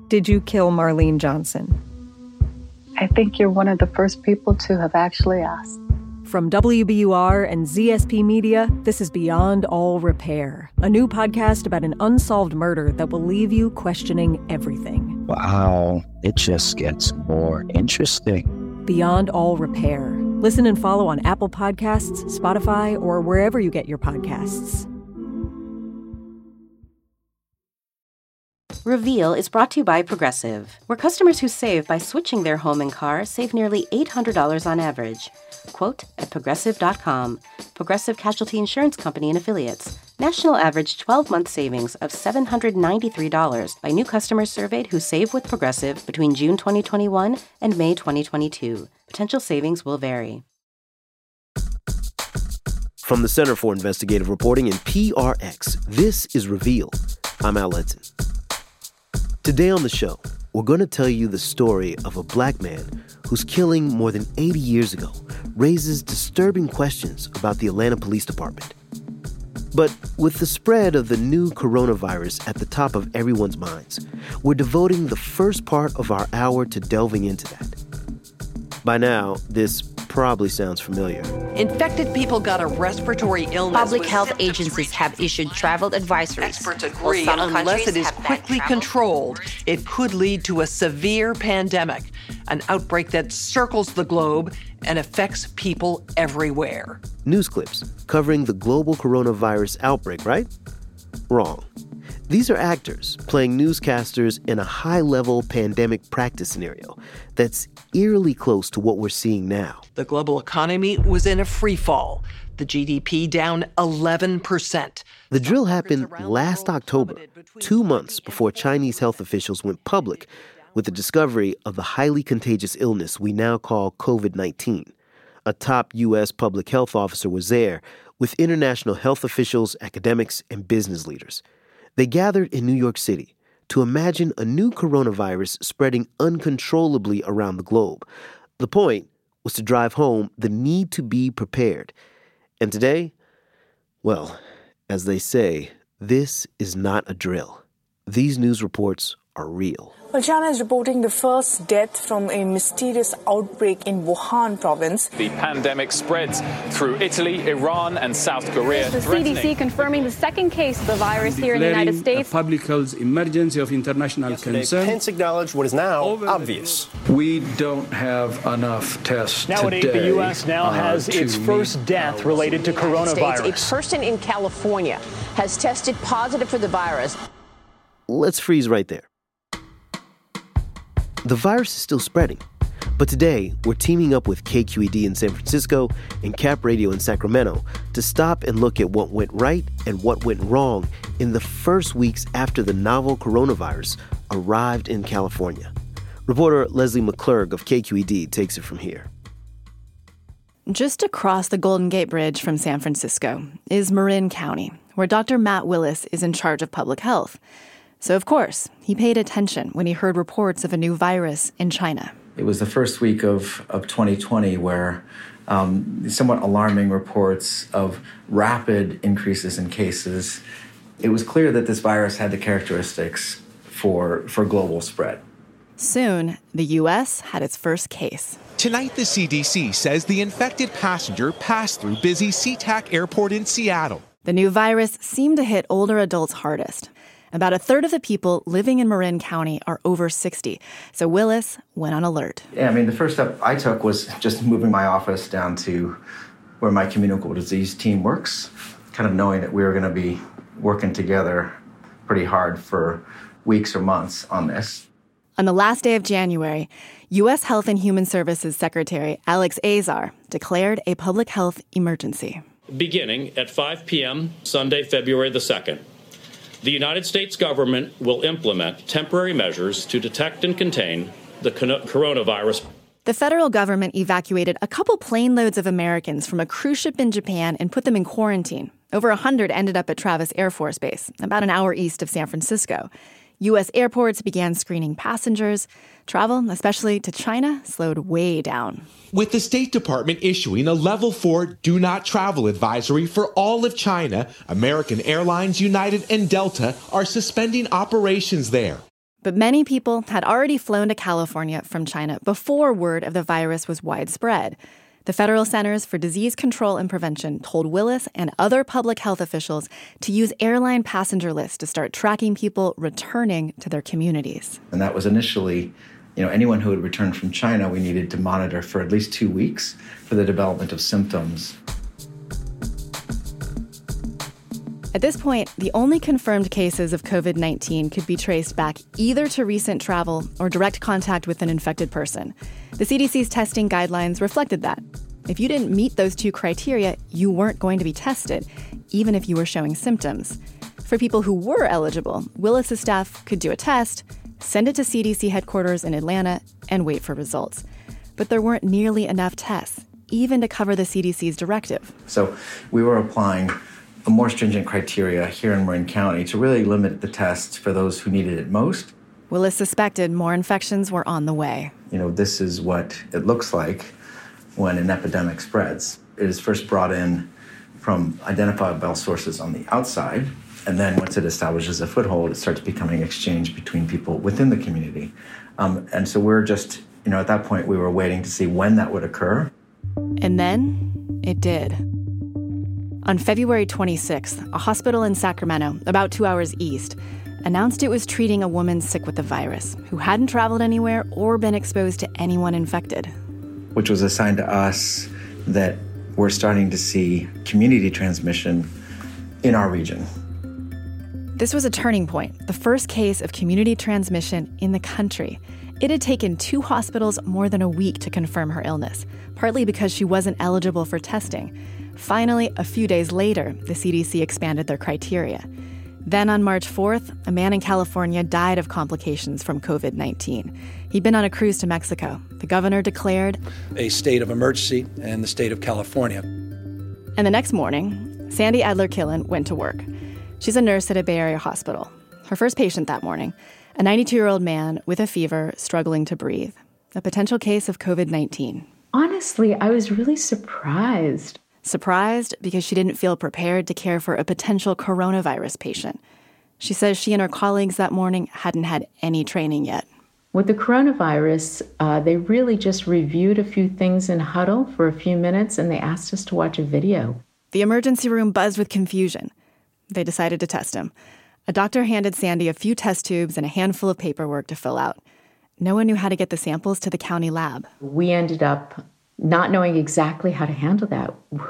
Did you kill Marlene Johnson? I think you're one of the first people to have actually asked. From WBUR and ZSP Media, this is Beyond All Repair, a new podcast about an unsolved murder that will leave you questioning everything. Wow, it just gets more interesting. Beyond All Repair. Listen and follow on Apple Podcasts, Spotify, or wherever you get your podcasts. Reveal is brought to you by Progressive, where customers who save by switching their home and car save nearly $800 on average. Quote at Progressive.com. Progressive Casualty Insurance Company and Affiliates. National average 12-month savings of $793 by new customers surveyed who save with Progressive between June 2021 and May 2022. Potential savings will vary. From the Center for Investigative Reporting and PRX, this is Reveal. I'm Al Letson. Today on the show, we're going to tell you the story of a black man whose killing more than 80 years ago raises disturbing questions about the Atlanta Police Department. But with the spread of the new coronavirus at the top of everyone's minds, we're devoting the first part of our hour to delving into that. By now, this probably sounds familiar. Infected people got a respiratory illness. Public health agencies have issued travel advisories. Experts agree unless it is quickly controlled, it could lead to a severe pandemic, an outbreak that circles the globe and affects people everywhere. News clips covering the global coronavirus outbreak, right? Wrong. These are actors playing newscasters in a high-level pandemic practice scenario that's eerily close to what we're seeing now. The global economy was in a free fall. The GDP down 11%. The drill happened last October, 2 months before Chinese health officials went public with the discovery of the highly contagious illness we now call COVID-19. A top U.S. public health officer was there with international health officials, academics, and business leaders. They gathered in New York City to imagine a new coronavirus spreading uncontrollably around the globe. The point was to drive home the need to be prepared. And today, well, as they say, this is not a drill. These news reports are real. Well, China is reporting the first death from a mysterious outbreak in Wuhan province. The pandemic spreads through Italy, Iran, and South Korea. The CDC confirming the second case of the virus here in the United States. A public health emergency of international concern. Pence acknowledged what is now obvious. We don't have enough tests Nowadays, today. the U.S. now has its first death related to coronavirus. A person in California has tested positive for the virus. Let's freeze right there. The virus is still spreading, but today we're teaming up with KQED in San Francisco and Cap Radio in Sacramento to stop and look at what went right and what went wrong in the first weeks after the novel coronavirus arrived in California. Reporter Leslie McClurg of KQED takes it from here. Just across the Golden Gate Bridge from San Francisco is Marin County, where Dr. Matt Willis is in charge of public health. So, of course, he paid attention when he heard reports of a new virus in China. It was the first week of 2020 where somewhat alarming reports of rapid increases in cases. It was clear that this virus had the characteristics for global spread. Soon, the U.S. had its first case. Tonight, the CDC says the infected passenger passed through busy SeaTac Airport in Seattle. The new virus seemed to hit older adults hardest. About a third of the people living in Marin County are over 60, so Willis went on alert. Yeah, the first step I took was just moving my office down to where my communicable disease team works, kind of knowing that we were going to be working together pretty hard for weeks or months on this. On the last day of January, U.S. Health and Human Services Secretary Alex Azar declared a public health emergency. Beginning at 5 p.m. Sunday, February the 2nd, the United States government will implement temporary measures to detect and contain the coronavirus. The federal government evacuated a couple plane loads of Americans from a cruise ship in Japan and put them in quarantine. Over 100 ended up at Travis Air Force Base, about an hour east of San Francisco. U.S. airports began screening passengers. Travel, especially to China, slowed way down. With the State Department issuing a level 4 do not travel advisory for all of China, American Airlines, United, and Delta are suspending operations there. But many people had already flown to California from China before word of the virus was widespread. The Federal Centers for Disease Control and Prevention told Willis and other public health officials to use airline passenger lists to start tracking people returning to their communities. And that was initially, anyone who had returned from China, we needed to monitor for at least 2 weeks for the development of symptoms. At this point, the only confirmed cases of COVID-19 could be traced back either to recent travel or direct contact with an infected person. The CDC's testing guidelines reflected that. If you didn't meet those two criteria, you weren't going to be tested, even if you were showing symptoms. For people who were eligible, Willis's staff could do a test, send it to CDC headquarters in Atlanta, and wait for results. But there weren't nearly enough tests, even to cover the CDC's directive. So we were applying a more stringent criteria here in Marin County to really limit the tests for those who needed it most. Willis suspected more infections were on the way. This is what it looks like when an epidemic spreads. It is first brought in from identifiable sources on the outside, and then once it establishes a foothold, it starts becoming exchanged between people within the community. And so we're just, at that point, we were waiting to see when that would occur. And then it did. On February 26th, a hospital in Sacramento, about 2 hours east, announced it was treating a woman sick with the virus who hadn't traveled anywhere or been exposed to anyone infected. Which was a sign to us that we're starting to see community transmission in our region. This was a turning point, the first case of community transmission in the country. It had taken 2 hospitals more than a week to confirm her illness, partly because she wasn't eligible for testing. Finally, a few days later, the CDC expanded their criteria. Then on March 4th, a man in California died of complications from COVID-19. He'd been on a cruise to Mexico. The governor declared a state of emergency in the state of California. And the next morning, Sandy Adler-Killen went to work. She's a nurse at a Bay Area hospital. Her first patient that morning, a 92-year-old man with a fever struggling to breathe, a potential case of COVID-19. Honestly, I was really surprised. Surprised because she didn't feel prepared to care for a potential coronavirus patient. She says she and her colleagues that morning hadn't had any training yet. With the coronavirus, they really just reviewed a few things in huddle for a few minutes, and they asked us to watch a video. The emergency room buzzed with confusion. They decided to test him. A doctor handed Sandy a few test tubes and a handful of paperwork to fill out. No one knew how to get the samples to the county lab. We ended up not knowing exactly how to handle that.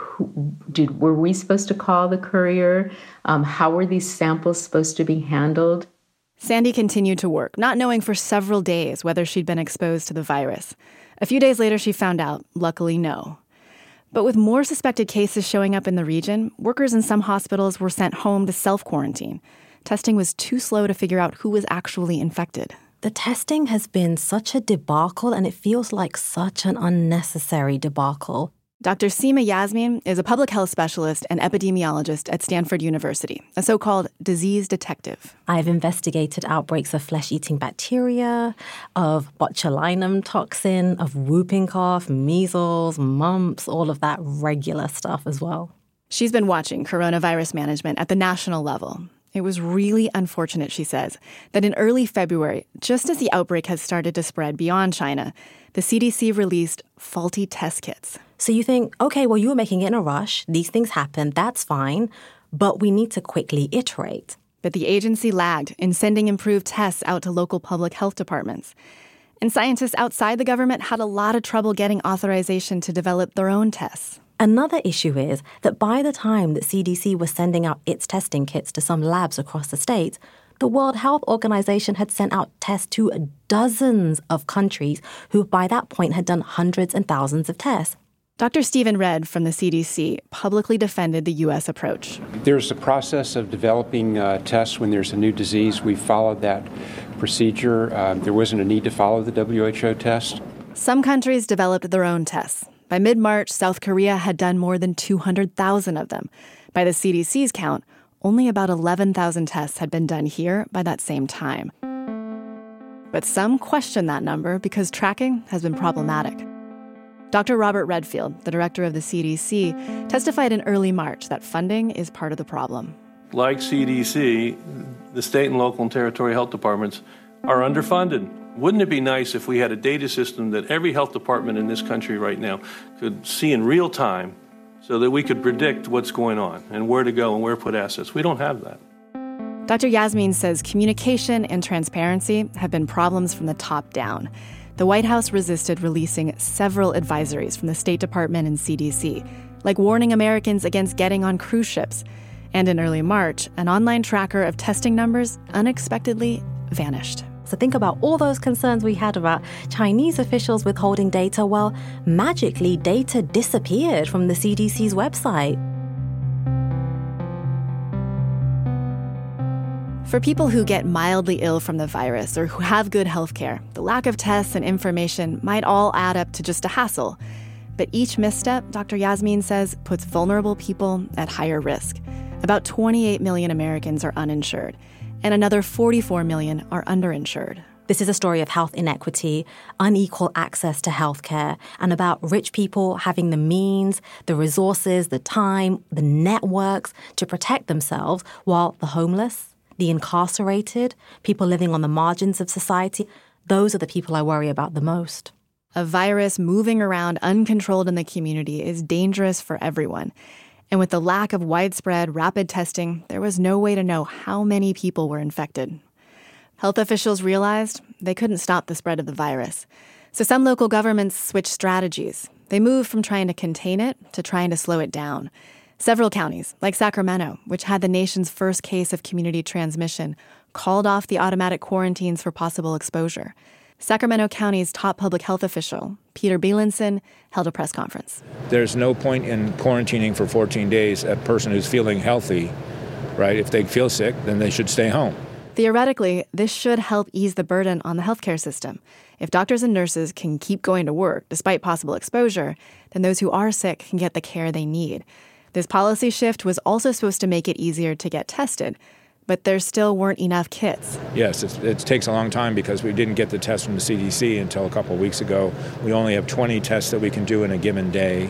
Were we supposed to call the courier? How were these samples supposed to be handled? Sandy continued to work, not knowing for several days whether she'd been exposed to the virus. A few days later, she found out, luckily no. But with more suspected cases showing up in the region, workers in some hospitals were sent home to self-quarantine. Testing was too slow to figure out who was actually infected. The testing has been such a debacle, and it feels like such an unnecessary debacle. Dr. Seema Yasmin is a public health specialist and epidemiologist at Stanford University, a so-called disease detective. I've investigated outbreaks of flesh-eating bacteria, of botulinum toxin, of whooping cough, measles, mumps, all of that regular stuff as well. She's been watching coronavirus management at the national level. It was really unfortunate, she says, that in early February, just as the outbreak has started to spread beyond China, the CDC released faulty test kits. So you think, okay, well, you were making it in a rush. These things happen. That's fine. But we need to quickly iterate. But the agency lagged in sending improved tests out to local public health departments. And scientists outside the government had a lot of trouble getting authorization to develop their own tests. Another issue is that by the time that CDC was sending out its testing kits to some labs across the states, the World Health Organization had sent out tests to dozens of countries who by that point had done hundreds and thousands of tests. Dr. Stephen Redd from the CDC publicly defended the U.S. approach. There's a process of developing tests when there's a new disease. We followed that procedure. There wasn't a need to follow the WHO test. Some countries developed their own tests. By mid-March, South Korea had done more than 200,000 of them. By the CDC's count, only about 11,000 tests had been done here by that same time. But some question that number because tracking has been problematic. Dr. Robert Redfield, the director of the CDC, testified in early March that funding is part of the problem. Like CDC, the state and local and territorial health departments are underfunded. Wouldn't it be nice if we had a data system that every health department in this country right now could see in real time so that we could predict what's going on and where to go and where to put assets? We don't have that. Dr. Yasmin says communication and transparency have been problems from the top down. The White House resisted releasing several advisories from the State Department and CDC, like warning Americans against getting on cruise ships. And in early March, an online tracker of testing numbers unexpectedly vanished. So think about all those concerns we had about Chinese officials withholding data. Well, magically, data disappeared from the CDC's website. For people who get mildly ill from the virus or who have good health care, the lack of tests and information might all add up to just a hassle. But each misstep, Dr. Yasmin says, puts vulnerable people at higher risk. About 28 million Americans are uninsured, and another 44 million are underinsured. This is a story of health inequity, unequal access to healthcare, and about rich people having the means, the resources, the time, the networks to protect themselves, while the homeless, the incarcerated, people living on the margins of society, those are the people I worry about the most. A virus moving around uncontrolled in the community is dangerous for everyone. And with the lack of widespread rapid testing, there was no way to know how many people were infected. Health officials realized they couldn't stop the spread of the virus. So some local governments switched strategies. They moved from trying to contain it to trying to slow it down. Several counties, like Sacramento, which had the nation's first case of community transmission, called off the automatic quarantines for possible exposure. Sacramento County's top public health official, Peter Bielenson, held a press conference. There's no point in quarantining for 14 days a person who's feeling healthy, right? If they feel sick, then they should stay home. Theoretically, this should help ease the burden on the healthcare system. If doctors and nurses can keep going to work despite possible exposure, then those who are sick can get the care they need. This policy shift was also supposed to make it easier to get tested, but there still weren't enough kits. Yes, it takes a long time because we didn't get the test from the CDC until a couple of weeks ago. We only have 20 tests that we can do in a given day.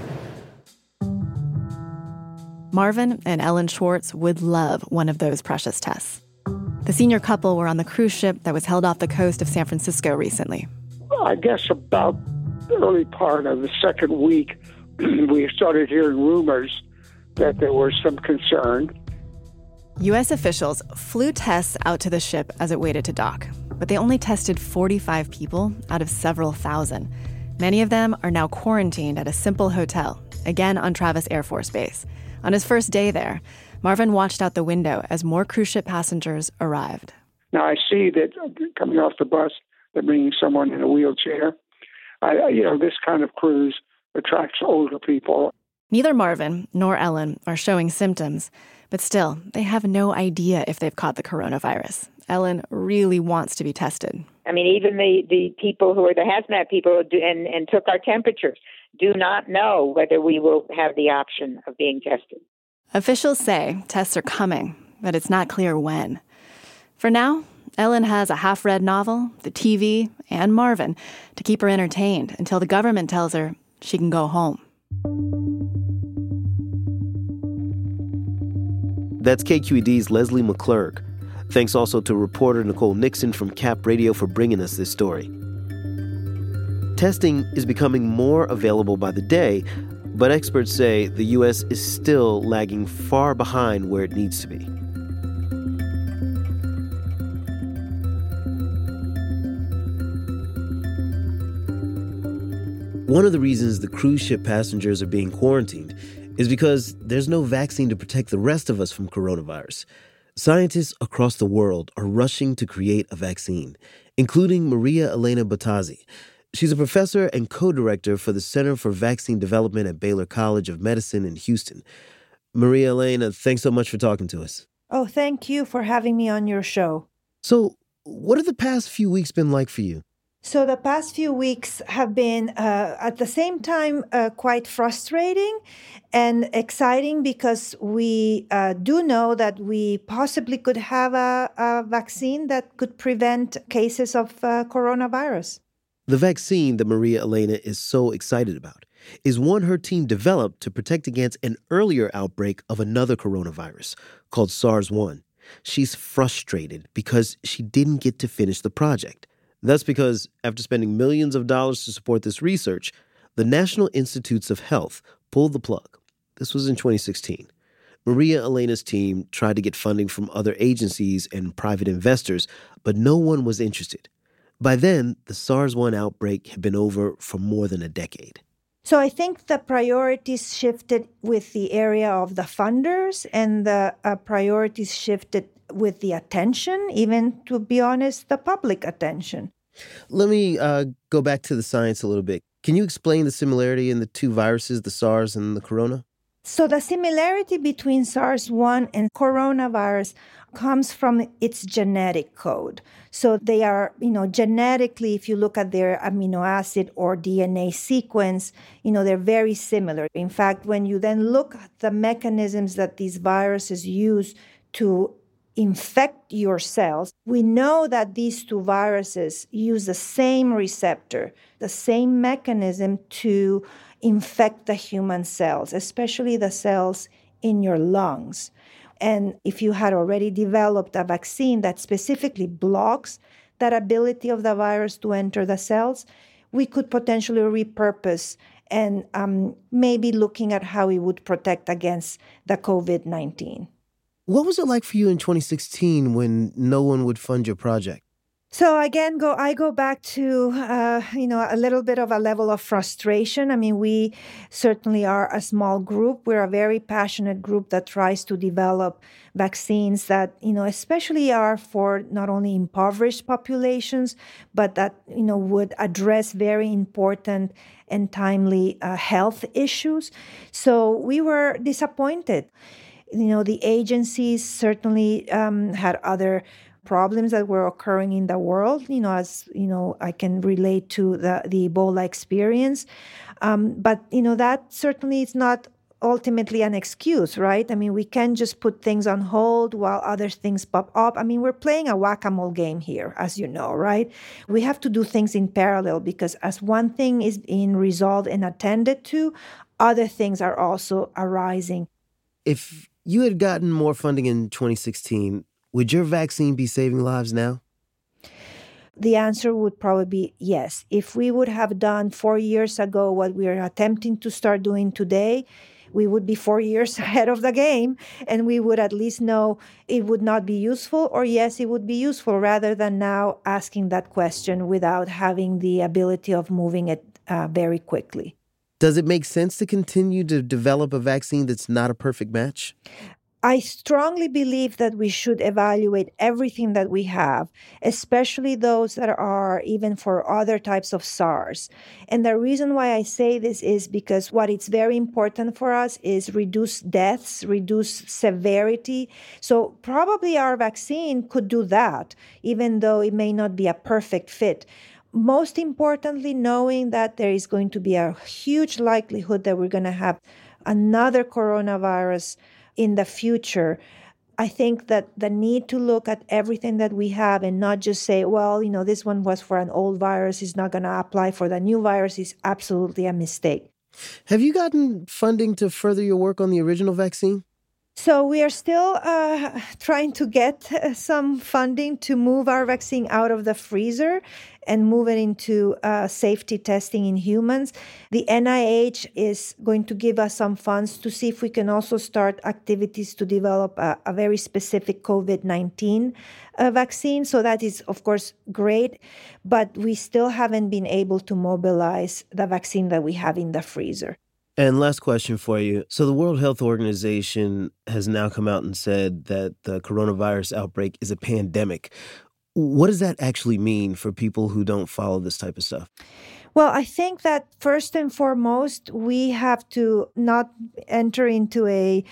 Marvin and Ellen Schwartz would love one of those precious tests. The senior couple were on the cruise ship that was held off the coast of San Francisco recently. I guess about the early part of the second week, we started hearing rumors that there was some concern. U.S. officials flew tests out to the ship as it waited to dock, but they only tested 45 people out of several thousand. Many of them are now quarantined at a simple hotel, again on Travis Air Force Base. On his first day there, Marvin watched out the window as more cruise ship passengers arrived. Now I see that coming off the bus, they're bringing someone in a wheelchair. This kind of cruise attracts older people. Neither Marvin nor Ellen are showing symptoms, but still, they have no idea if they've caught the coronavirus. Ellen really wants to be tested. I mean, even the people who are the hazmat people and took our temperatures do not know whether we will have the option of being tested. Officials say tests are coming, but it's not clear when. For now, Ellen has a half-read novel, the TV, and Marvin to keep her entertained until the government tells her she can go home. That's KQED's Leslie McClurg. Thanks also to reporter Nicole Nixon from Cap Radio for bringing us this story. Testing is becoming more available by the day, but experts say the U.S. is still lagging far behind where it needs to be. One of the reasons the cruise ship passengers are being quarantined is because there's no vaccine to protect the rest of us from coronavirus. Scientists across the world are rushing to create a vaccine, including Maria Elena Battazzi. She's a professor and co-director for the Center for Vaccine Development at Baylor College of Medicine in Houston. Maria Elena, thanks so much for talking to us. Oh, thank you for having me on your show. So, what have the past few weeks been like for you? So the past few weeks have been, at the same time, quite frustrating and exciting because we do know that we possibly could have a vaccine that could prevent cases of coronavirus. The vaccine that Maria Elena is so excited about is one her team developed to protect against an earlier outbreak of another coronavirus called SARS-1. She's frustrated because she didn't get to finish the project. That's because after spending millions of dollars to support this research, the National Institutes of Health pulled the plug. This was in 2016. Maria Elena's team tried to get funding from other agencies and private investors, but no one was interested. By then, the SARS-1 outbreak had been over for more than a decade. So I think the priorities shifted with the area of the funders, and the priorities shifted with the attention, even, to be honest, the public attention. Let me go back to the science a little bit. Can you explain the similarity in the two viruses, the SARS and the corona? So the similarity between SARS-1 and coronavirus comes from its genetic code. So they are, genetically, if you look at their amino acid or DNA sequence, they're very similar. In fact, when you then look at the mechanisms that these viruses use to infect your cells, we know that these two viruses use the same receptor, the same mechanism to infect the human cells, especially the cells in your lungs. And if you had already developed a vaccine that specifically blocks that ability of the virus to enter the cells, we could potentially repurpose and maybe looking at how it would protect against the COVID-19. What was it like for you in 2016 when no one would fund your project? So again, I go back to, a little bit of a level of frustration. I mean, we certainly are a small group. We're a very passionate group that tries to develop vaccines that, especially are for not only impoverished populations, but that, would address very important and timely health issues. So we were disappointed. The agencies certainly had other problems that were occurring in the world, as, I can relate to the Ebola experience. But, that certainly is not ultimately an excuse, right? I mean, we can't just put things on hold while other things pop up. I mean, we're playing a whack-a-mole game here, as you know, right? We have to do things in parallel because as one thing is being resolved and attended to, other things are also arising. If you had gotten more funding in 2016, would your vaccine be saving lives now? The answer would probably be yes. If we would have done 4 years ago what we are attempting to start doing today, we would be 4 years ahead of the game, and we would at least know it would not be useful, or yes, it would be useful, rather than now asking that question without having the ability of moving it very quickly. Does it make sense to continue to develop a vaccine that's not a perfect match? I strongly believe that we should evaluate everything that we have, especially those that are even for other types of SARS. And the reason why I say this is because what is very important for us is reduce deaths, reduce severity. So probably our vaccine could do that, even though it may not be a perfect fit. Most importantly, knowing that there is going to be a huge likelihood that we're going to have another coronavirus in the future, I think that the need to look at everything that we have and not just say, well, this one was for an old virus, it's not going to apply for the new virus, is absolutely a mistake. Have you gotten funding to further your work on the original vaccine? So we are still trying to get some funding to move our vaccine out of the freezer and move it into safety testing in humans. The NIH is going to give us some funds to see if we can also start activities to develop a very specific COVID-19 vaccine. So that is, of course, great, but we still haven't been able to mobilize the vaccine that we have in the freezer. And last question for you. So the World Health Organization has now come out and said that the coronavirus outbreak is a pandemic. What does that actually mean for people who don't follow this type of stuff? Well, I think that first and foremost, we have to not enter into a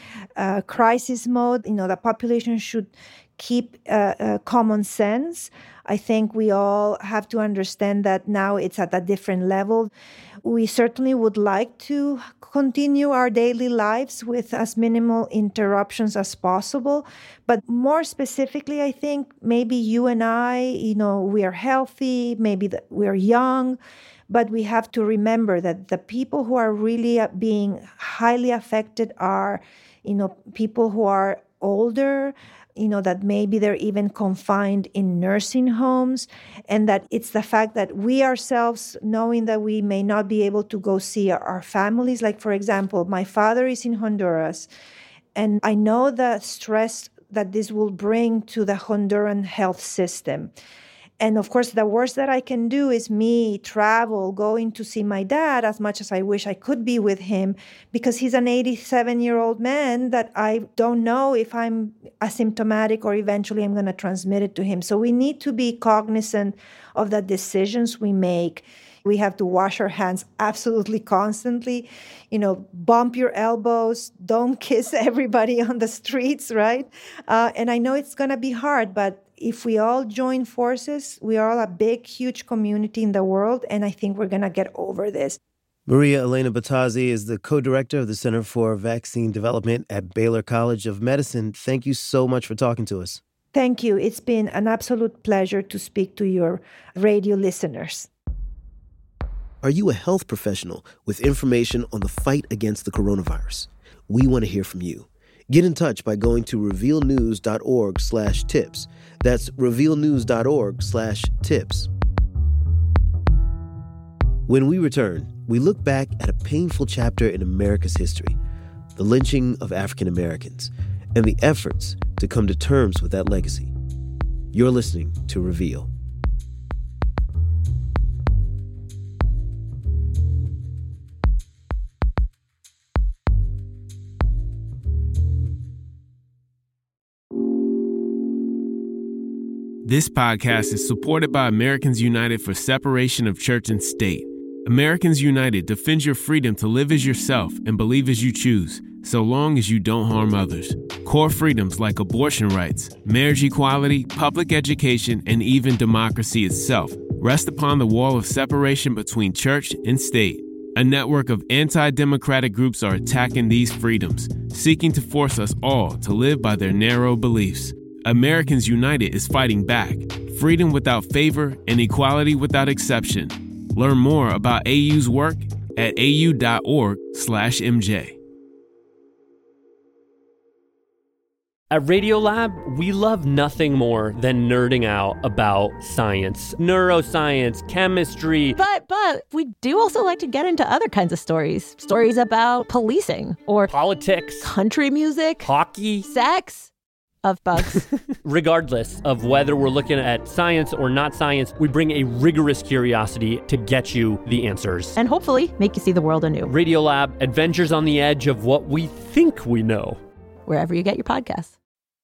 crisis mode. The population should keep common sense. I think we all have to understand that now it's at a different level. We certainly would like to continue our daily lives with as minimal interruptions as possible. But more specifically, I think maybe you and I, we are healthy, maybe we're young, but we have to remember that the people who are really being highly affected are, people who are older, that maybe they're even confined in nursing homes, and that it's the fact that we ourselves, knowing that we may not be able to go see our families. Like, for example, my father is in Honduras, and I know the stress that this will bring to the Honduran health system. And of course, the worst that I can do is me travel, going to see my dad, as much as I wish I could be with him, because he's an 87-year-old man that I don't know if I'm asymptomatic or eventually I'm going to transmit it to him. So we need to be cognizant of the decisions we make. We have to wash our hands absolutely constantly, bump your elbows, don't kiss everybody on the streets, right? And I know it's going to be hard, but if we all join forces, we are all a big, huge community in the world, and I think we're going to get over this. Maria Elena Battazzi is the co-director of the Center for Vaccine Development at Baylor College of Medicine. Thank you so much for talking to us. Thank you. It's been an absolute pleasure to speak to your radio listeners. Are you a health professional with information on the fight against the coronavirus? We want to hear from you. Get in touch by going to revealnews.org/tips. That's revealnews.org/tips. When we return, we look back at a painful chapter in America's history, the lynching of African Americans, and the efforts to come to terms with that legacy. You're listening to Reveal. This podcast is supported by Americans United for Separation of Church and State. Americans United defends your freedom to live as yourself and believe as you choose, so long as you don't harm others. Core freedoms like abortion rights, marriage equality, public education, and even democracy itself rest upon the wall of separation between church and state. A network of anti-democratic groups are attacking these freedoms, seeking to force us all to live by their narrow beliefs. Americans United is fighting back. Freedom without favor and equality without exception. Learn more about AU's work at au.org/MJ. At Radiolab, we love nothing more than nerding out about science, neuroscience, chemistry. But we do also like to get into other kinds of stories. Stories about policing or politics, country music, hockey, sex. Of bugs. Regardless of whether we're looking at science or not science, we bring a rigorous curiosity to get you the answers. And hopefully make you see the world anew. Radiolab, adventures on the edge of what we think we know. Wherever you get your podcasts.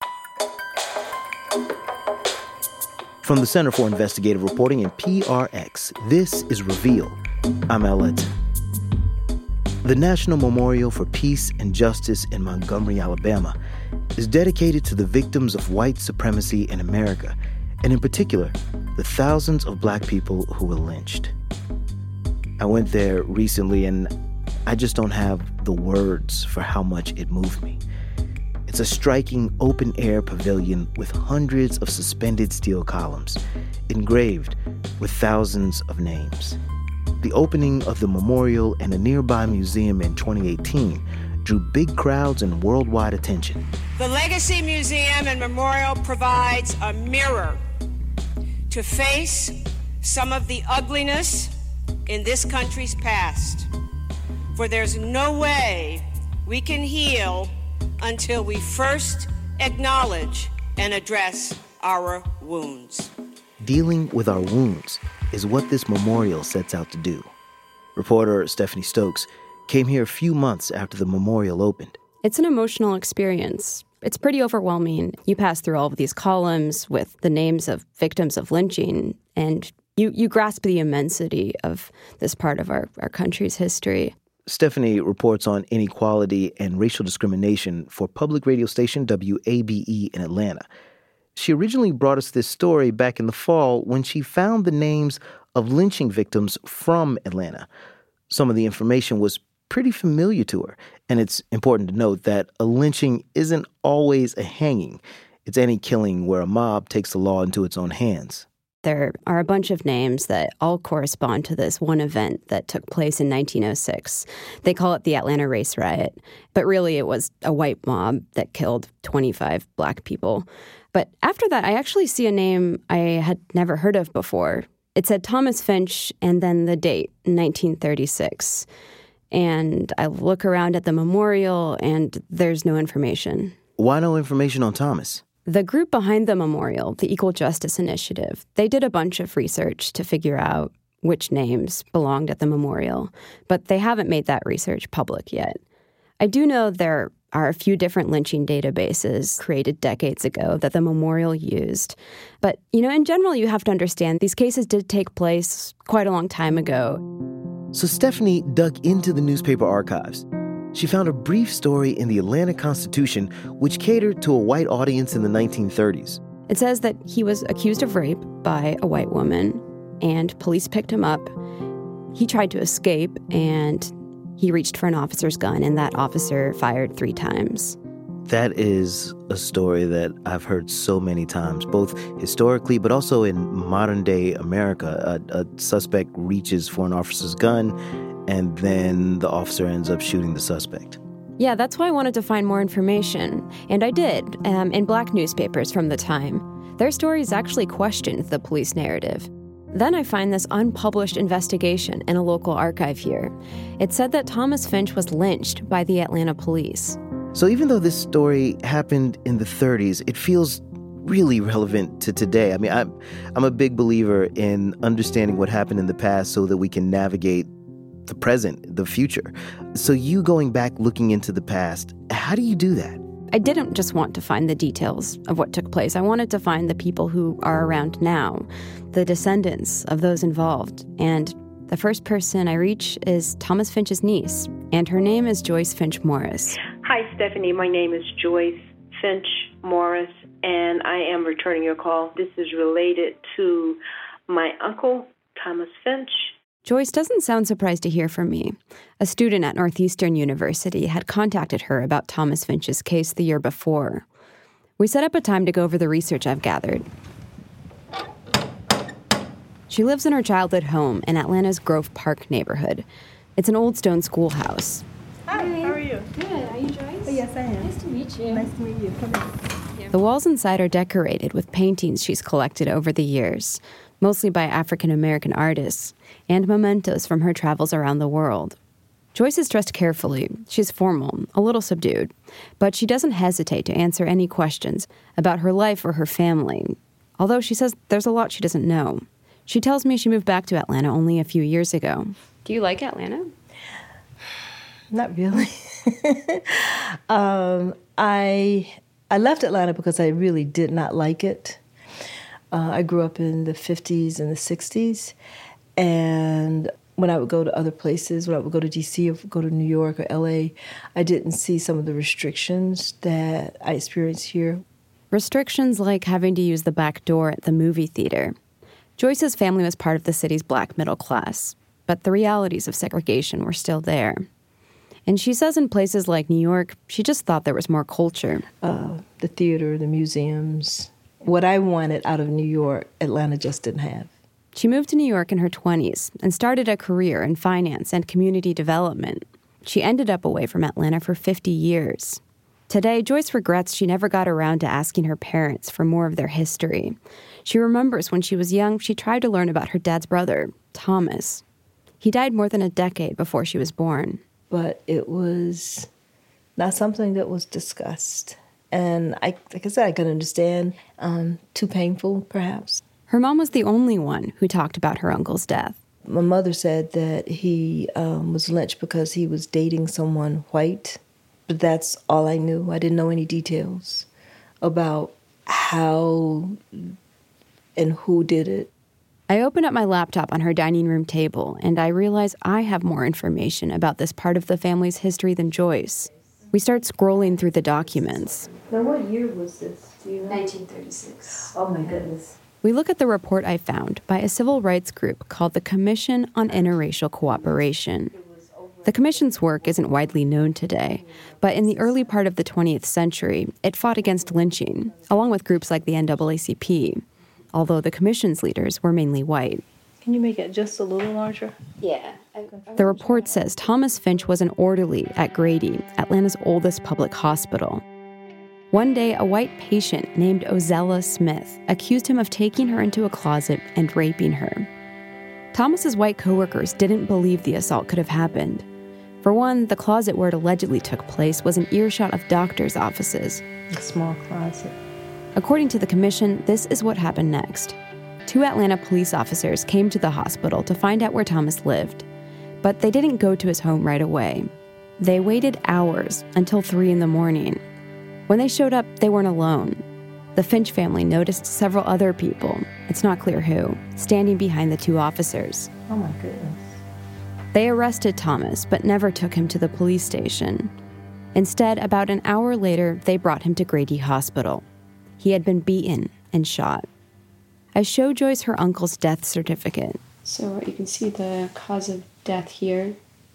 From the Center for Investigative Reporting and PRX, this is Reveal. I'm Al Letson. The National Memorial for Peace and Justice in Montgomery, Alabama, is dedicated to the victims of white supremacy in America, and in particular, the thousands of Black people who were lynched. I went there recently, and I just don't have the words for how much it moved me. It's a striking open-air pavilion with hundreds of suspended steel columns, engraved with thousands of names. The opening of the memorial and a nearby museum in 2018 drew big crowds and worldwide attention. The Legacy Museum and Memorial provides a mirror to face some of the ugliness in this country's past. For there's no way we can heal until we first acknowledge and address our wounds. Dealing with our wounds is what this memorial sets out to do. Reporter Stephanie Stokes came here a few months after the memorial opened. It's an emotional experience. It's pretty overwhelming. You pass through all of these columns with the names of victims of lynching, and you grasp the immensity of this part of our country's history. Stephanie reports on inequality and racial discrimination for public radio station WABE in Atlanta. She originally brought us this story back in the fall when she found the names of lynching victims from Atlanta. Some of the information was pretty familiar to her, and it's important to note that a lynching isn't always a hanging. It's any killing where a mob takes the law into its own hands. There are a bunch of names that all correspond to this one event that took place in 1906. They call it the Atlanta Race Riot, but really it was a white mob that killed 25 black people. But after that, I actually see a name I had never heard of before. It said Thomas Finch and then the date, 1936. And I look around at the memorial and there's no information. Why no information on Thomas? The group behind the memorial, the Equal Justice Initiative, they did a bunch of research to figure out which names belonged at the memorial, but they haven't made that research public yet. I do know there are a few different lynching databases created decades ago that the memorial used. But, in general, you have to understand these cases did take place quite a long time ago. So Stephanie dug into the newspaper archives. She found a brief story in the Atlanta Constitution which catered to a white audience in the 1930s. It says that he was accused of rape by a white woman, and police picked him up. He tried to escape, and he reached for an officer's gun, and that officer fired 3 times. That is a story that I've heard so many times, both historically but also in modern-day America. A suspect reaches for an officer's gun, and then the officer ends up shooting the suspect. Yeah, that's why I wanted to find more information. And I did, in black newspapers from the time. Their stories actually questioned the police narrative. Then I find this unpublished investigation in a local archive here. It said that Thomas Finch was lynched by the Atlanta police. So even though this story happened in the 30s, it feels really relevant to today. I mean, I'm a big believer in understanding what happened in the past so that we can navigate the present, the future. So you going back looking into the past, how do you do that? I didn't just want to find the details of what took place. I wanted to find the people who are around now, the descendants of those involved. And the first person I reach is Thomas Finch's niece, and her name is Joyce Finch Morris. Hi, Stephanie. My name is Joyce Finch Morris, and I am returning your call. This is related to my uncle, Thomas Finch. Joyce doesn't sound surprised to hear from me. A student at Northeastern University had contacted her about Thomas Finch's case the year before. We set up a time to go over the research I've gathered. She lives in her childhood home in Atlanta's Grove Park neighborhood. It's an old stone schoolhouse. Hi, how are you? Good. Are you Joyce? Oh, yes, I am. Nice to meet you. Nice to meet you. Come in. The walls inside are decorated with paintings she's collected over the years, mostly by African-American artists, and mementos from her travels around the world. Joyce is dressed carefully. She's formal, a little subdued, but she doesn't hesitate to answer any questions about her life or her family, although she says there's a lot she doesn't know. She tells me she moved back to Atlanta only a few years ago. Do you like Atlanta? Not really. I left Atlanta because I really did not like it. I grew up in the 50s and the 60s, and when I would go to other places, when I would go to D.C. or go to New York or L.A., I didn't see some of the restrictions that I experienced here. Restrictions like having to use the back door at the movie theater. Joyce's family was part of the city's black middle class, but the realities of segregation were still there. And she says in places like New York, she just thought there was more culture. The theater, the museums. What I wanted out of New York, Atlanta just didn't have. She moved to New York in her 20s and started a career in finance and community development. She ended up away from Atlanta for 50 years. Today, Joyce regrets she never got around to asking her parents for more of their history. She remembers when she was young, she tried to learn about her dad's brother, Thomas. He died more than a decade before she was born. But it was not something that was discussed. And like I said, I could understand, too painful, perhaps. Her mom was the only one who talked about her uncle's death. My mother said that he was lynched because he was dating someone white, but that's all I knew. I didn't know any details about how and who did it. I open up my laptop on her dining room table, and I realize I have more information about this part of the family's history than Joyce. We start scrolling through the documents. Now, what year was this? Do you know? 1936. Oh, my goodness. We look at the report I found by a civil rights group called the Commission on Interracial Cooperation. The Commission's work isn't widely known today, but in the early part of the 20th century, it fought against lynching, along with groups like the NAACP. although the commission's leaders were mainly white. Can you make it just a little larger? Yeah. The report says Thomas Finch was an orderly at Grady, Atlanta's oldest public hospital. One day, a white patient named Ozella Smith accused him of taking her into a closet and raping her. Thomas's white coworkers didn't believe the assault could have happened. For one, the closet where it allegedly took place was an earshot of doctors' offices. A small closet. According to the commission, this is what happened next. 2 Atlanta police officers came to the hospital to find out where Thomas lived, but they didn't go to his home right away. They waited hours until 3 a.m. When they showed up, they weren't alone. The Finch family noticed several other people, it's not clear who, standing behind the 2 officers. Oh my goodness. They arrested Thomas, but never took him to the police station. Instead, about an hour later, they brought him to Grady Hospital. He had been beaten and shot. I show Joyce her uncle's death certificate. So you can see the cause of death here.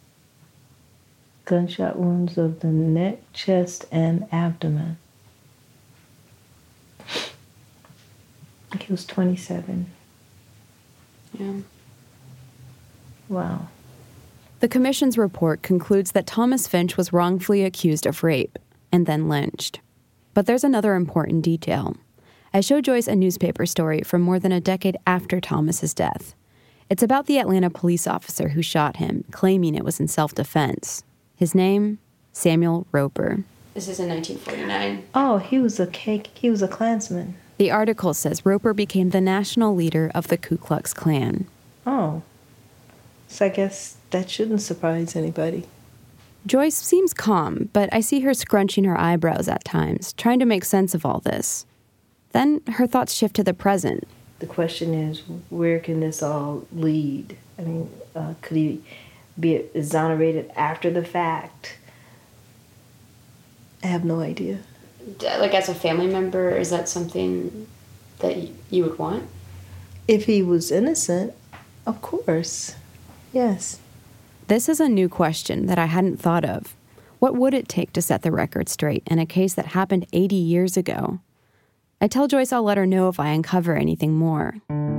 Gunshot wounds of the neck, chest, and abdomen. He was 27. Yeah. Wow. The commission's report concludes that Thomas Finch was wrongfully accused of rape and then lynched. But there's another important detail. I show Joyce a newspaper story from more than a decade after Thomas's death. It's about the Atlanta police officer who shot him, claiming it was in self-defense. His name, Samuel Roper. This is in 1949. Oh, he was a Klansman. The article says Roper became the national leader of the Ku Klux Klan. Oh. So I guess that shouldn't surprise anybody. Joyce seems calm, but I see her scrunching her eyebrows at times, trying to make sense of all this. Then her thoughts shift to the present. The question is, where can this all lead? I mean, could he be exonerated after the fact? I have no idea. Like as a family member, is that something that you would want? If he was innocent, of course. Yes. This is a new question that I hadn't thought of. What would it take to set the record straight in a case that happened 80 years ago? I tell Joyce I'll let her know if I uncover anything more.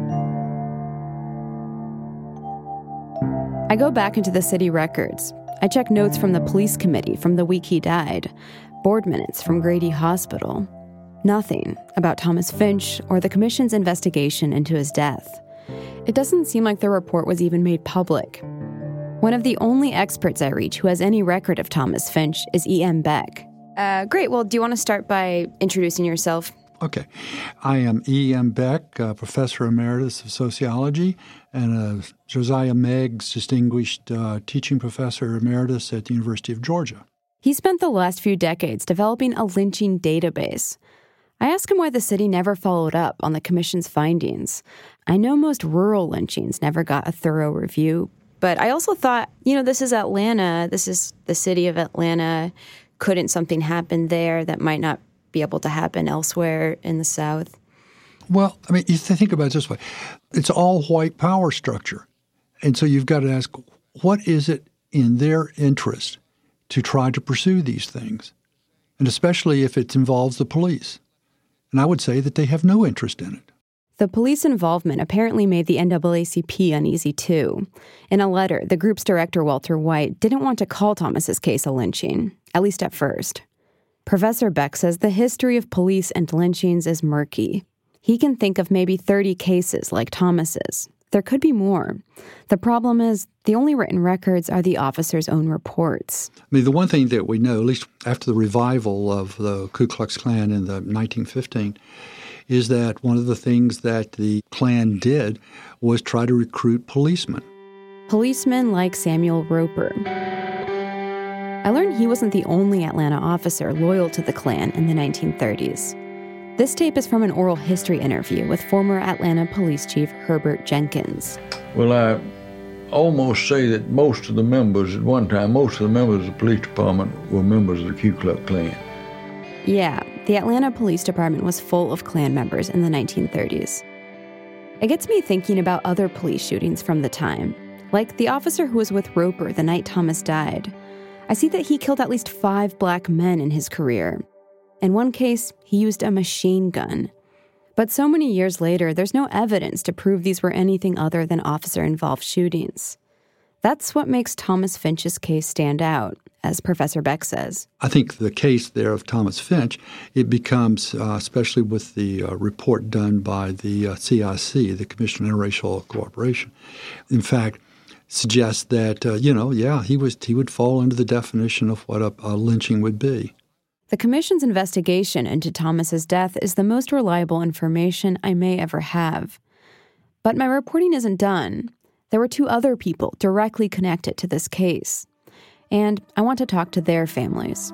I go back into the city records. I check notes from the police committee from the week he died, board minutes from Grady Hospital. Nothing about Thomas Finch or the commission's investigation into his death. It doesn't seem like the report was even made public. One of the only experts I reach who has any record of Thomas Finch is E.M. Beck. Great. Well, do you want to start by introducing yourself? Okay. I am E.M. Beck, Professor Emeritus of Sociology and Josiah Meigs Distinguished Teaching Professor Emeritus at the University of Georgia. He spent the last few decades developing a lynching database. I ask him why the city never followed up on the commission's findings. I know most rural lynchings never got a thorough review, but I also thought, this is Atlanta. This is the city of Atlanta. Couldn't something happen there that might not be able to happen elsewhere in the South? Well, I mean, you think about it this way. It's all white power structure. And so you've got to ask, what is it in their interest to try to pursue these things? And especially if it involves the police. And I would say that they have no interest in it. The police involvement apparently made the NAACP uneasy, too. In a letter, the group's director, Walter White, didn't want to call Thomas's case a lynching, at least at first. Professor Beck says the history of police and lynchings is murky. He can think of maybe 30 cases like Thomas's. There could be more. The problem is, the only written records are the officers' own reports. I mean, the one thing that we know, at least after the revival of the Ku Klux Klan in the 1915, is that one of the things that the Klan did was try to recruit policemen. Policemen like Samuel Roper. I learned he wasn't the only Atlanta officer loyal to the Klan in the 1930s. This tape is from an oral history interview with former Atlanta Police Chief Herbert Jenkins. Well, I almost say that most of the members of the police department were members of the Ku Klux Klan. Yeah, the Atlanta Police Department was full of Klan members in the 1930s. It gets me thinking about other police shootings from the time, like the officer who was with Roper the night Thomas died. I see that he killed at least 5 black men in his career. In one case, he used a machine gun. But so many years later, there's no evidence to prove these were anything other than officer-involved shootings. That's what makes Thomas Finch's case stand out, as Professor Beck says. I think the case there of Thomas Finch, it becomes, especially with the report done by the CIC, the Commission on Interracial Cooperation, in fact, suggests that, he would fall under the definition of what a lynching would be. The Commission's investigation into Thomas's death is the most reliable information I may ever have. But my reporting isn't done. There were 2 other people directly connected to this case, and I want to talk to their families.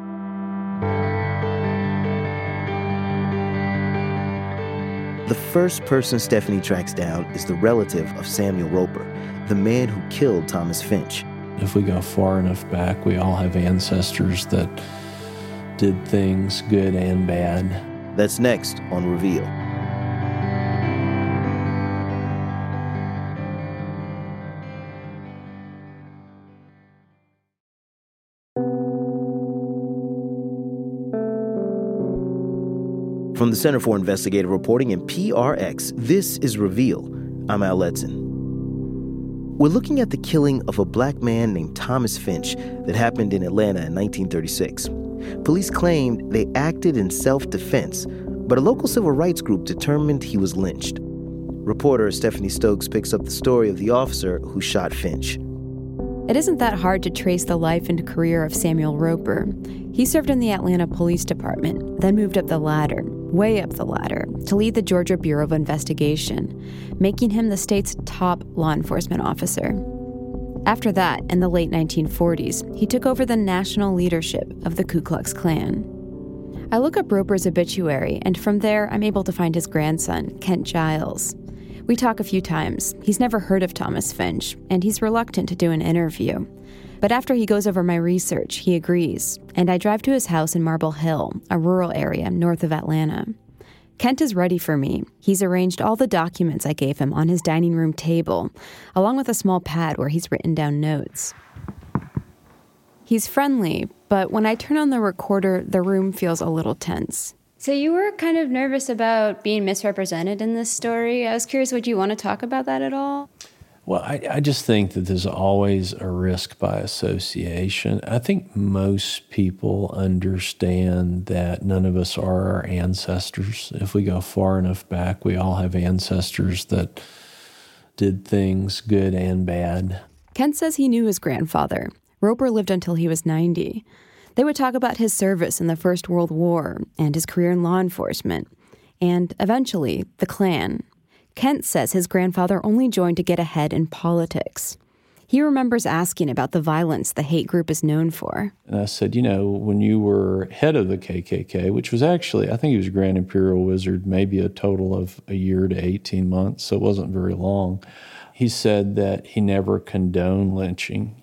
The first person Stephanie tracks down is the relative of Samuel Roper, the man who killed Thomas Finch. If we go far enough back, we all have ancestors that did things good and bad. That's next on Reveal. From the Center for Investigative Reporting and PRX, this is Reveal. I'm Al Letson. We're looking at the killing of a black man named Thomas Finch that happened in Atlanta in 1936. Police claimed they acted in self-defense, but a local civil rights group determined he was lynched. Reporter Stephanie Stokes picks up the story of the officer who shot Finch. It isn't that hard to trace the life and career of Samuel Roper. He served in the Atlanta Police Department, then moved up the ladder, way up the ladder, to lead the Georgia Bureau of Investigation, making him the state's top law enforcement officer. After that, in the late 1940s, he took over the national leadership of the Ku Klux Klan. I look up Roper's obituary, and from there, I'm able to find his grandson, Kent Giles. We talk a few times. He's never heard of Thomas Finch, and he's reluctant to do an interview. But after he goes over my research, he agrees, and I drive to his house in Marble Hill, a rural area north of Atlanta. Kent is ready for me. He's arranged all the documents I gave him on his dining room table, along with a small pad where he's written down notes. He's friendly, but when I turn on the recorder, the room feels a little tense. So you were kind of nervous about being misrepresented in this story. I was curious, would you want to talk about that at all? Well, I just think that there's always a risk by association. I think most people understand that none of us are our ancestors. If we go far enough back, we all have ancestors that did things good and bad. Kent says he knew his grandfather. Roper lived until he was 90. They would talk about his service in the First World War and his career in law enforcement, and eventually, the Klan. Kent says his grandfather only joined to get ahead in politics. He remembers asking about the violence the hate group is known for. And I said, when you were head of the KKK, which was actually, I think he was Grand Imperial Wizard, maybe a total of a year to 18 months, so it wasn't very long. He said that he never condoned lynching.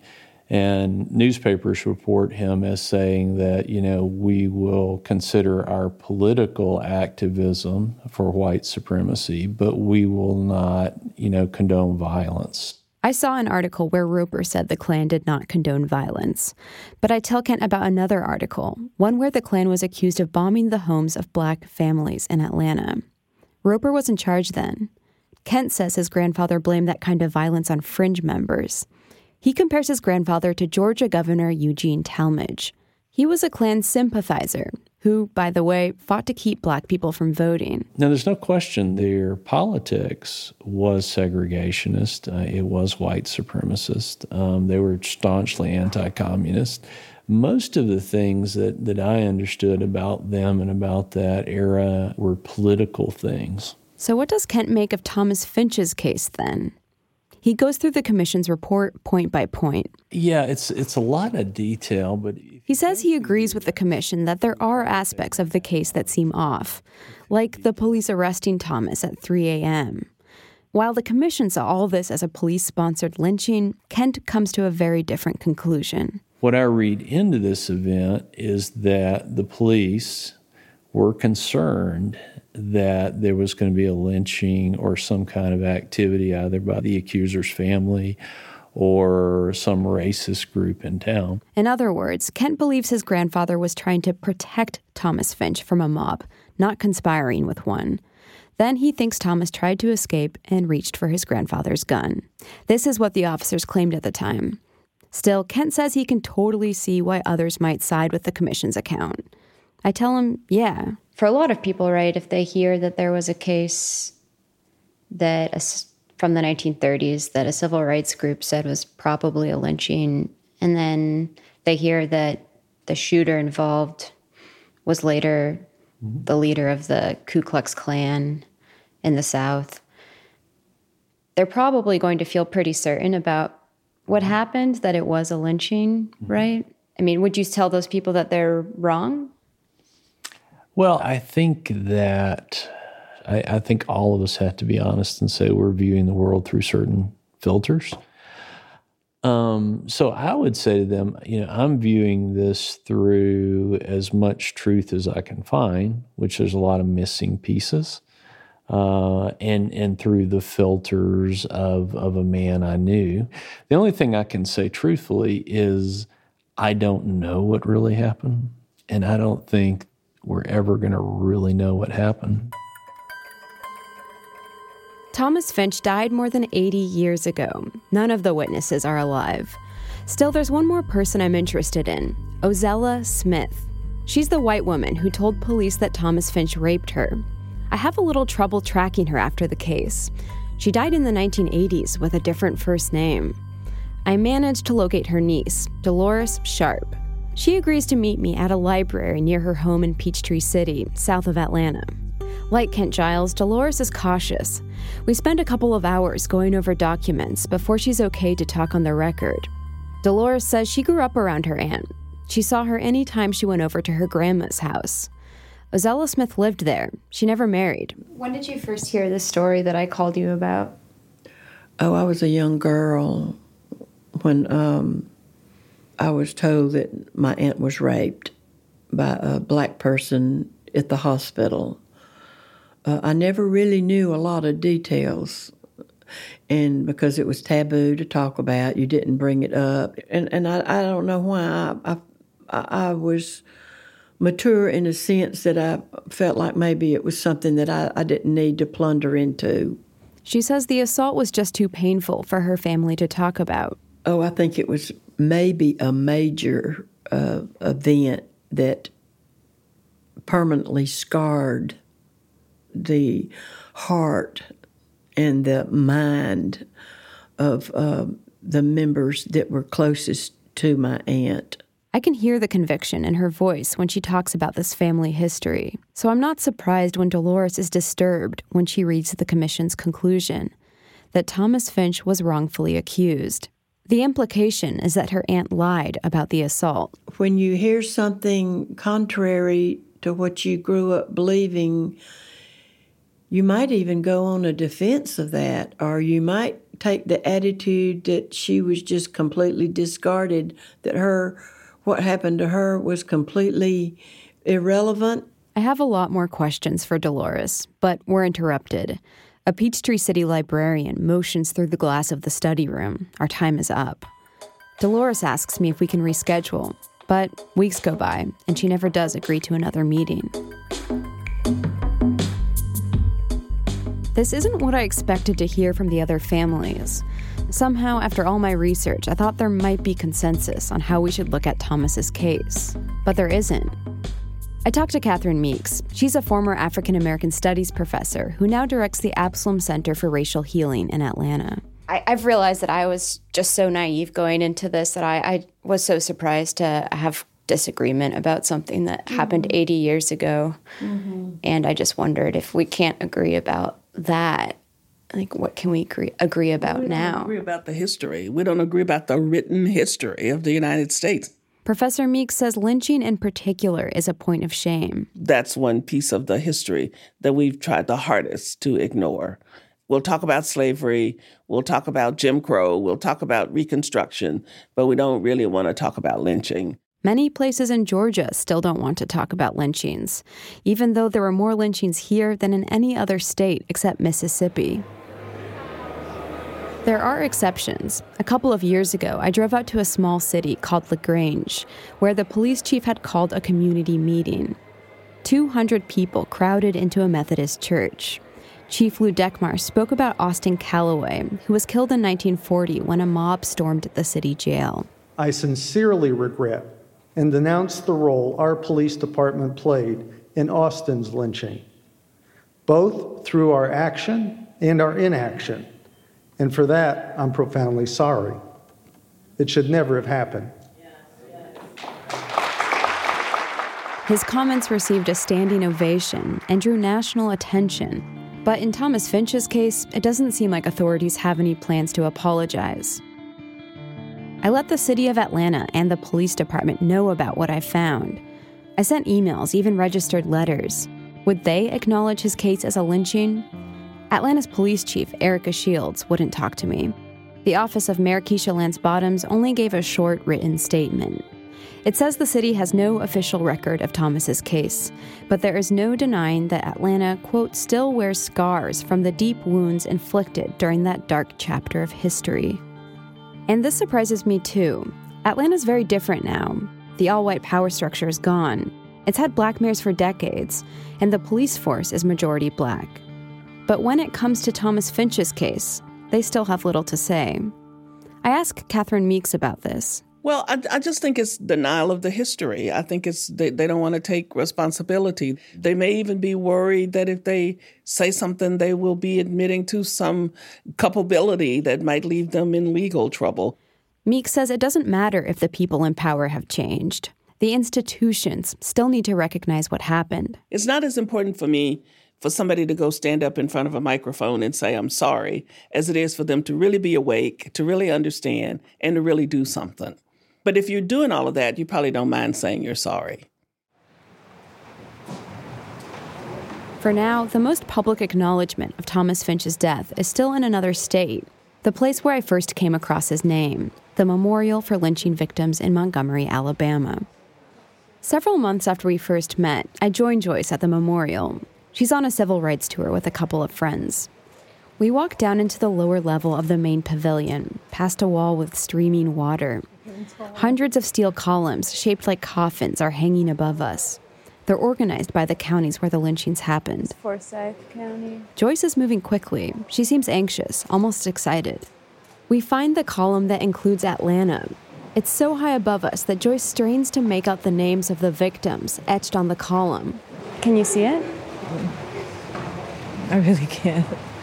And newspapers report him as saying that, we will consider our political activism for white supremacy, but we will not, condone violence. I saw an article where Roper said the Klan did not condone violence. But I tell Kent about another article, one where the Klan was accused of bombing the homes of black families in Atlanta. Roper was in charge then. Kent says his grandfather blamed that kind of violence on fringe members. He compares his grandfather to Georgia Governor Eugene Talmadge. He was a Klan sympathizer who, by the way, fought to keep black people from voting. Now, there's no question their politics was segregationist. It was white supremacist. They were staunchly anti-communist. Most of the things that I understood about them and about that era were political things. So what does Kent make of Thomas Finch's case then? He goes through the commission's report point by point. Yeah, it's a lot of detail, but... He says he agrees with the commission that there are aspects of the case that seem off, like the police arresting Thomas at 3 a.m. While the commission saw all this as a police-sponsored lynching, Kent comes to a very different conclusion. What I read into this event is that the police were concerned that there was going to be a lynching or some kind of activity either by the accuser's family or some racist group in town. In other words, Kent believes his grandfather was trying to protect Thomas Finch from a mob, not conspiring with one. Then he thinks Thomas tried to escape and reached for his grandfather's gun. This is what the officers claimed at the time. Still, Kent says he can totally see why others might side with the commission's account. I tell him, yeah. For a lot of people, right, if they hear that there was a case that from the 1930s that a civil rights group said was probably a lynching, and then they hear that the shooter involved was later the leader of the Ku Klux Klan in the South, they're probably going to feel pretty certain about what happened, that it was a lynching, right? I mean, would you tell those people that they're wrong? Well, I think that I think all of us have to be honest and say we're viewing the world through certain filters. So I would say to them, I'm viewing this through as much truth as I can find, which there's a lot of missing pieces, and through the filters of a man I knew. The only thing I can say truthfully is I don't know what really happened, and I don't think we're ever going to really know what happened. Thomas Finch died more than 80 years ago. None of the witnesses are alive. Still, there's one more person I'm interested in, Ozella Smith. She's the white woman who told police that Thomas Finch raped her. I have a little trouble tracking her after the case. She died in the 1980s with a different first name. I managed to locate her niece, Dolores Sharp. She agrees to meet me at a library near her home in Peachtree City, south of Atlanta. Like Kent Giles, Dolores is cautious. We spend a couple of hours going over documents before she's okay to talk on the record. Dolores says she grew up around her aunt. She saw her any time she went over to her grandma's house. Ozella Smith lived there. She never married. When did you first hear the story that I called you about? Oh, I was a young girl when I was told that my aunt was raped by a black person at the hospital. I never really knew a lot of details, and because it was taboo to talk about, you didn't bring it up. And I don't know why. I was mature in a sense that I felt like maybe it was something that I didn't need to plunder into. She says the assault was just too painful for her family to talk about. Oh, I think it was maybe a major event that permanently scarred the heart and the mind of the members that were closest to my aunt. I can hear the conviction in her voice when she talks about this family history, so I'm not surprised when Dolores is disturbed when she reads the commission's conclusion that Thomas Finch was wrongfully accused. The implication is that her aunt lied about the assault. When you hear something contrary to what you grew up believing, you might even go on a defense of that, or you might take the attitude that she was just completely discarded, that what happened to her was completely irrelevant. I have a lot more questions for Dolores, but we're interrupted. A Peachtree City librarian motions through the glass of the study room. Our time is up. Dolores asks me if we can reschedule, but weeks go by, and she never does agree to another meeting. This isn't what I expected to hear from the other families. Somehow, after all my research, I thought there might be consensus on how we should look at Thomas's case, but there isn't. I talked to Catherine Meeks. She's a former African American Studies professor who now directs the Absalom Center for Racial Healing in Atlanta. I've realized that I was just so naive going into this that I was so surprised to have disagreement about something that happened 80 years ago. Mm-hmm. And I just wondered if we can't agree about that, like what can we agree about now? We don't agree about the history. We don't agree about the written history of the United States. Professor Meeks says lynching in particular is a point of shame. That's one piece of the history that we've tried the hardest to ignore. We'll talk about slavery, we'll talk about Jim Crow, we'll talk about Reconstruction, but we don't really want to talk about lynching. Many places in Georgia still don't want to talk about lynchings, even though there were more lynchings here than in any other state except Mississippi. There are exceptions. A couple of years ago, I drove out to a small city called LaGrange, where the police chief had called a community meeting. 200 people crowded into a Methodist church. Chief Lou Dekmar spoke about Austin Calloway, who was killed in 1940 when a mob stormed the city jail. I sincerely regret and denounce the role our police department played in Austin's lynching, both through our action and our inaction. And for that, I'm profoundly sorry. It should never have happened. His comments received a standing ovation and drew national attention. But in Thomas Finch's case, it doesn't seem like authorities have any plans to apologize. I let the city of Atlanta and the police department know about what I found. I sent emails, even registered letters. Would they acknowledge his case as a lynching? Atlanta's police chief, Erica Shields, wouldn't talk to me. The office of Mayor Keisha Lance Bottoms only gave a short written statement. It says the city has no official record of Thomas's case, but there is no denying that Atlanta, quote, still wears scars from the deep wounds inflicted during that dark chapter of history. And this surprises me too. Atlanta's very different now. The all-white power structure is gone. It's had black mayors for decades, and the police force is majority black. But when it comes to Thomas Finch's case, they still have little to say. I asked Catherine Meeks about this. Well, I just think it's denial of the history. I think it's they don't want to take responsibility. They may even be worried that if they say something, they will be admitting to some culpability that might leave them in legal trouble. Meeks says it doesn't matter if the people in power have changed. The institutions still need to recognize what happened. It's not as important for me for somebody to go stand up in front of a microphone and say, I'm sorry, as it is for them to really be awake, to really understand, and to really do something. But if you're doing all of that, you probably don't mind saying you're sorry. For now, the most public acknowledgement of Thomas Finch's death is still in another state, the place where I first came across his name, the Memorial for Lynching Victims in Montgomery, Alabama. Several months after we first met, I joined Joyce at the memorial. She's on a civil rights tour with a couple of friends. We walk down into the lower level of the main pavilion, past a wall with streaming water. Hundreds of steel columns shaped like coffins are hanging above us. They're organized by the counties where the lynchings happened. Forsyth County. Joyce is moving quickly. She seems anxious, almost excited. We find the column that includes Atlanta. It's so high above us that Joyce strains to make out the names of the victims etched on the column. Can you see it? I really can't.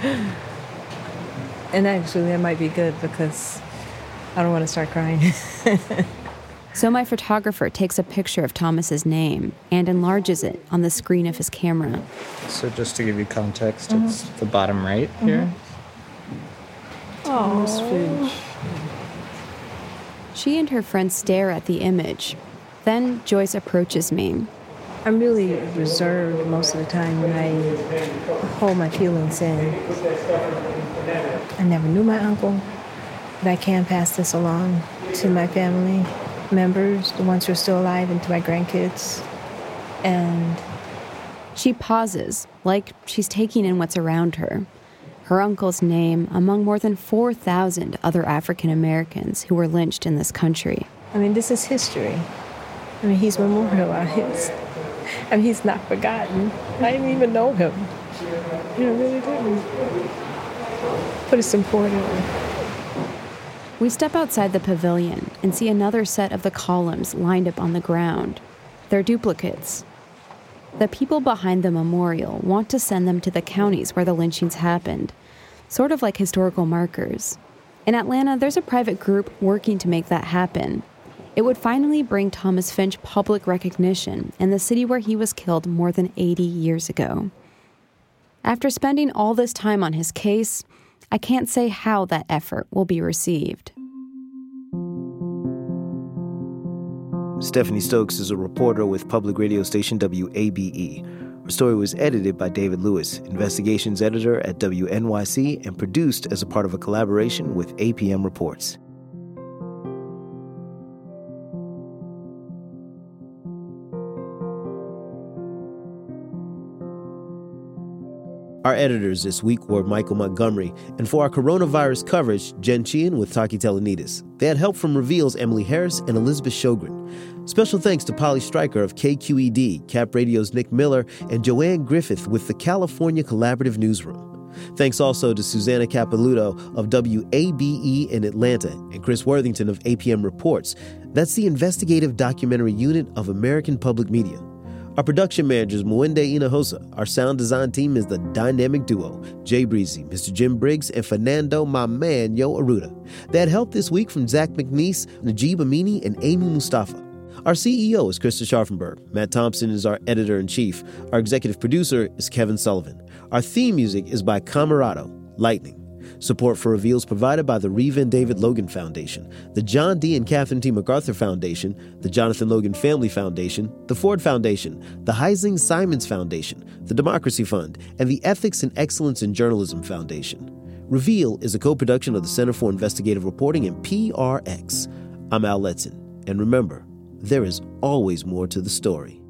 And actually, that might be good because I don't want to start crying. So my photographer takes a picture of Thomas's name and enlarges it on the screen of his camera. So just to give you context, it's the bottom right here. Oh, She and her friends stare at the image. Then Joyce approaches me. I'm really reserved most of the time when I hold my feelings in. I never knew my uncle, but I can pass this along to my family members, the ones who are still alive, and to my grandkids. And she pauses, like she's taking in what's around her. Her uncle's name among more than 4,000 other African Americans who were lynched in this country. I mean, this is history. I mean, he's memorialized. I mean, he's not forgotten. I didn't even know him. You know, really didn't. But it's important. We step outside the pavilion and see another set of the columns lined up on the ground. They're duplicates. The people behind the memorial want to send them to the counties where the lynchings happened, sort of like historical markers. In Atlanta, there's a private group working to make that happen. It would finally bring Thomas Finch public recognition in the city where he was killed more than 80 years ago. After spending all this time on his case, I can't say how that effort will be received. Stephanie Stokes is a reporter with public radio station WABE. Her story was edited by David Lewis, investigations editor at WNYC, and produced as a part of a collaboration with APM Reports. Our editors this week were Michael Montgomery, and for our coronavirus coverage, Jen Sheehan with Taki Telenides. They had help from Reveal's Emily Harris and Elizabeth Sjogren. Special thanks to Polly Stryker of KQED, Cap Radio's Nick Miller, and Joanne Griffith with the California Collaborative Newsroom. Thanks also to Susanna Capilouto of WABE in Atlanta and Chris Worthington of APM Reports. That's the investigative documentary unit of American Public Media. Our production manager is Mwende Inahosa. Our sound design team is the dynamic duo, Jay Breezy, Mr. Jim Briggs, and Fernando, my man, Yo Aruda. They had help this week from Zach McNeese, Najib Amini, and Amy Mustafa. Our CEO is Krista Scharfenberg. Matt Thompson is our editor-in-chief. Our executive producer is Kevin Sullivan. Our theme music is by Camerado, Lightning. Support for Reveal is provided by the Reva and David Logan Foundation, the John D. and Catherine T. MacArthur Foundation, the Jonathan Logan Family Foundation, the Ford Foundation, the Heising Simons Foundation, the Democracy Fund, and the Ethics and Excellence in Journalism Foundation. Reveal is a co-production of the Center for Investigative Reporting and PRX. I'm Al Letson, and remember, there is always more to the story.